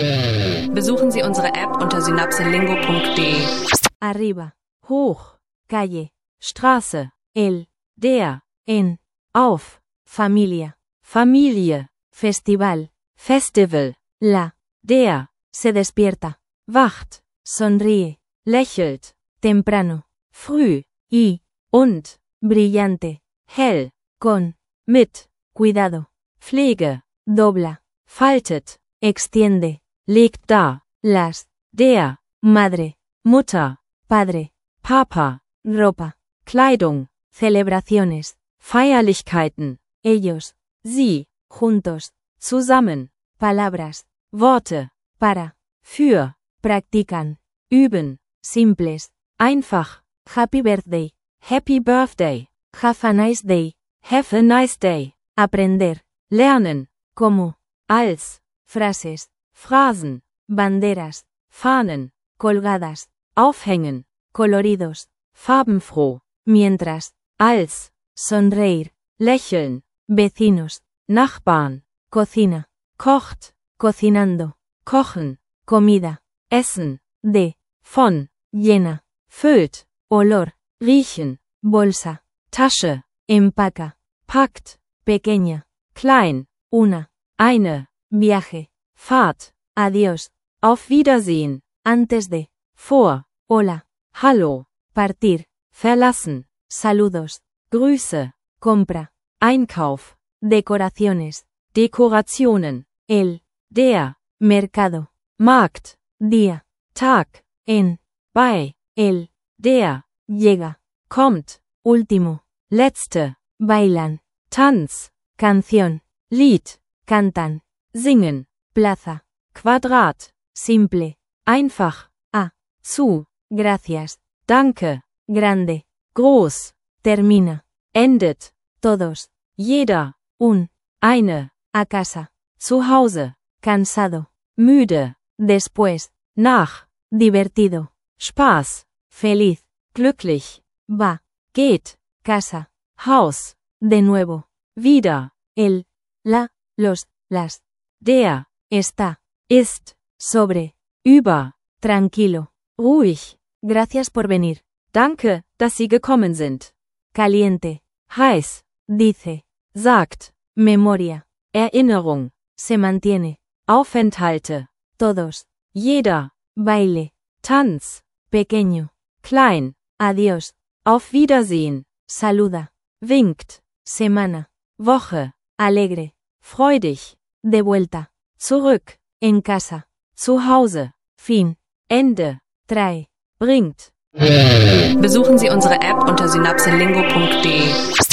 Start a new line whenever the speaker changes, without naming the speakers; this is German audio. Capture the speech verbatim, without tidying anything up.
Besuchen Sie unsere App unter synapselingo punkt de.
Arriba, hoch, calle, Straße, el, der, en, auf, familia, Familie, Festival, Festival, la, der, se despierta, wacht, sonríe, lächelt, temprano, früh, y, und, brillante, hell, con, mit, cuidado, Pflege, dobla, faltet, extiende, legt da, las, der, madre, Mutter, padre, Papa, ropa, Kleidung, celebraciones, Feierlichkeiten, ellos, sie, juntos, zusammen, palabras, Worte, para, für, practican, üben, simples, einfach, happy birthday, happy birthday, have a nice day, have a nice day, aprender, lernen, como, als, frases, Phrasen, banderas, Fahnen, colgadas, aufhängen, coloridos, farbenfroh, mientras, als, sonreír, lächeln, vecinos, Nachbarn, cocina, kocht, cocinando, kochen, comida, essen, de, von, llena, füllt, olor, riechen, bolsa, Tasche, empaca, packt, pequeña, klein, una, eine, viaje, Fahrt, adiós, auf Wiedersehen, antes de, vor, hola, hallo, partir, verlassen, saludos, Grüße, compra, Einkauf, decoraciones, Dekorationen, el, der, mercado, Markt, día, Tag, en, bei, el, der, llega, kommt, último, letzte, bailan, Tanz, canción, Lied, cantan, singen, plaza, Quadrat, simple, einfach, a, zu, gracias, danke, grande, groß, termina, endet, todos, jeder, un, eine, a casa, zu Hause, cansado, müde, después, nach, divertido, Spaß, feliz, glücklich, va, geht, casa, Haus, de nuevo, wieder, el, la, los, las, der, está, ist, sobre, über, tranquilo, ruhig, gracias por venir, danke, dass Sie gekommen sind, caliente, heiß, dice, sagt, memoria, Erinnerung, se mantiene, Aufenthalte, todos, jeder, baile, Tanz, pequeño, klein, adiós, auf Wiedersehen, saluda, winkt, semana, Woche, alegre, freudig, de vuelta, zurück, en casa, zu Hause, fin, Ende, trae, bringt.
Besuchen Sie unsere App unter synapselingo punkt de.